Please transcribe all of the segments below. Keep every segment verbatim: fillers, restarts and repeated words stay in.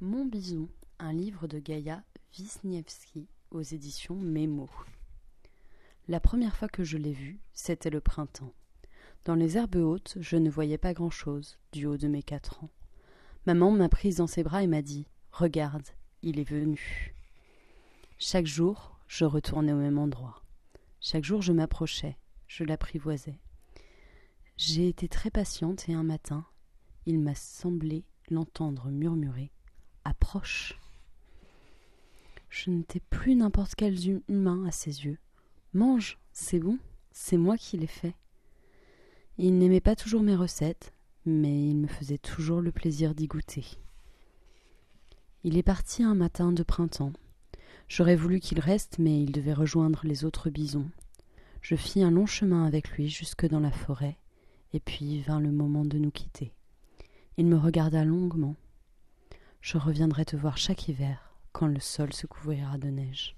Mon bison, un livre de Gaïa Wisniewski aux éditions Mémo. La première fois que je l'ai vu, c'était le printemps. Dans les herbes hautes, je ne voyais pas grand-chose, du haut de mes quatre ans. Maman m'a prise dans ses bras et m'a dit « Regarde, il est venu ». Chaque jour, je retournais au même endroit. Chaque jour, je m'approchais, je l'apprivoisais. J'ai été très patiente et un matin, il m'a semblé l'entendre murmurer « Approche ». Je n'étais plus n'importe quel humain à ses yeux. « Mange, c'est bon, c'est moi qui l'ai fait ». Il n'aimait pas toujours mes recettes, mais il me faisait toujours le plaisir d'y goûter. Il est parti un matin de printemps. J'aurais voulu qu'il reste, mais il devait rejoindre les autres bisons. Je fis un long chemin avec lui jusque dans la forêt, et puis vint le moment de nous quitter. Il me regarda longuement. Je reviendrai te voir chaque hiver, quand le sol se couvrira de neige.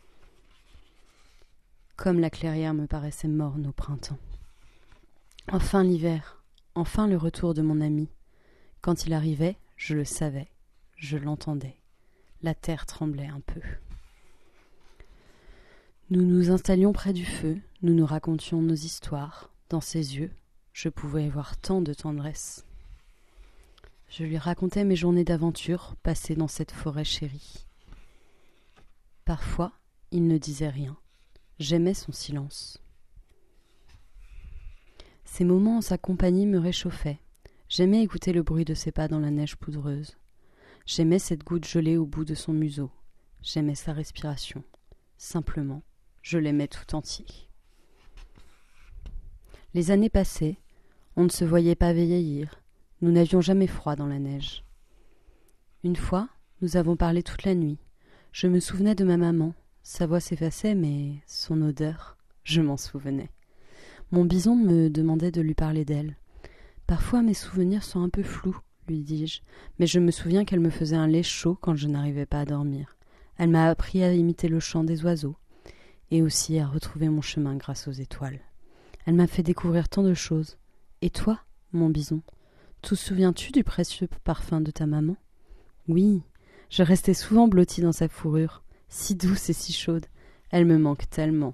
Comme la clairière me paraissait morne au printemps. Enfin l'hiver, enfin le retour de mon ami. Quand il arrivait, je le savais, je l'entendais. La terre tremblait un peu. Nous nous installions près du feu, nous nous racontions nos histoires. Dans ses yeux, je pouvais voir tant de tendresse. Je lui racontais mes journées d'aventure passées dans cette forêt chérie. Parfois, il ne disait rien. J'aimais son silence. Ces moments en sa compagnie me réchauffaient. J'aimais écouter le bruit de ses pas dans la neige poudreuse. J'aimais cette goutte gelée au bout de son museau. J'aimais sa respiration. Simplement, je l'aimais tout entier. Les années passaient. On ne se voyait pas vieillir. Nous n'avions jamais froid dans la neige. Une fois, nous avons parlé toute la nuit. Je me souvenais de ma maman. Sa voix s'effaçait, mais son odeur, je m'en souvenais. Mon bison me demandait de lui parler d'elle. Parfois, mes souvenirs sont un peu flous, lui dis-je, mais je me souviens qu'elle me faisait un lait chaud quand je n'arrivais pas à dormir. Elle m'a appris à imiter le chant des oiseaux, et aussi à retrouver mon chemin grâce aux étoiles. Elle m'a fait découvrir tant de choses. Et toi, mon bison, te souviens-tu du précieux parfum de ta maman ? Oui, je restais souvent blottie dans sa fourrure, si douce et si chaude. Elle me manque tellement.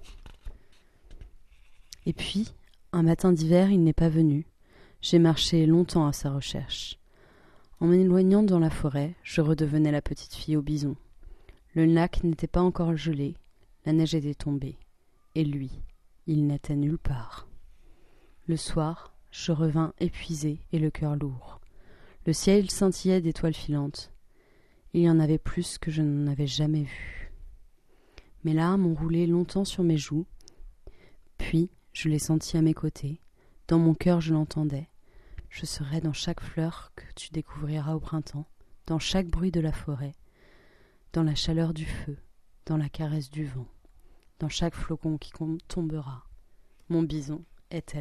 Et puis, un matin d'hiver, il n'est pas venu. J'ai marché longtemps à sa recherche. En m'éloignant dans la forêt, je redevenais la petite fille au bison. Le lac n'était pas encore gelé, la neige était tombée. Et lui, il n'était nulle part. Le soir, je revins épuisée et le cœur lourd. Le ciel scintillait d'étoiles filantes. Il y en avait plus que je n'en avais jamais vu. Mes larmes ont roulé longtemps sur mes joues, puis je l'ai senti à mes côtés. Dans mon cœur, je l'entendais. Je serai dans chaque fleur que tu découvriras au printemps, dans chaque bruit de la forêt, dans la chaleur du feu, dans la caresse du vent, dans chaque flocon qui tombera. Mon bison est-elle là ?